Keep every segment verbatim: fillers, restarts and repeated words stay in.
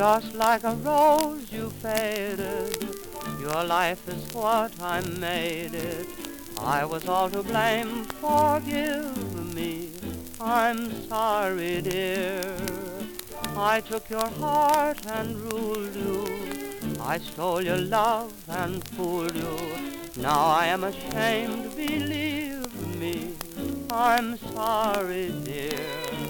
Just like a rose you faded. Your life is what I made it. I was all to blame, forgive me. I'm sorry, dear. I took your heart and ruled you. I stole your love and fooled you. Now I am ashamed, believe me. I'm sorry, dear.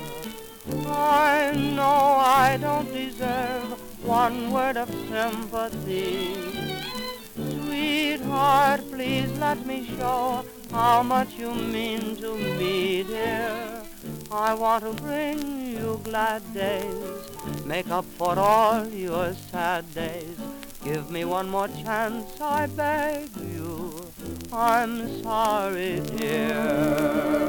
I know I don't deserve one word of sympathy. Sweetheart, please let me show how much you mean to me, dear. I want to bring you glad days, make up for all your sad days. Give me one more chance, I beg you. I'm sorry, dear.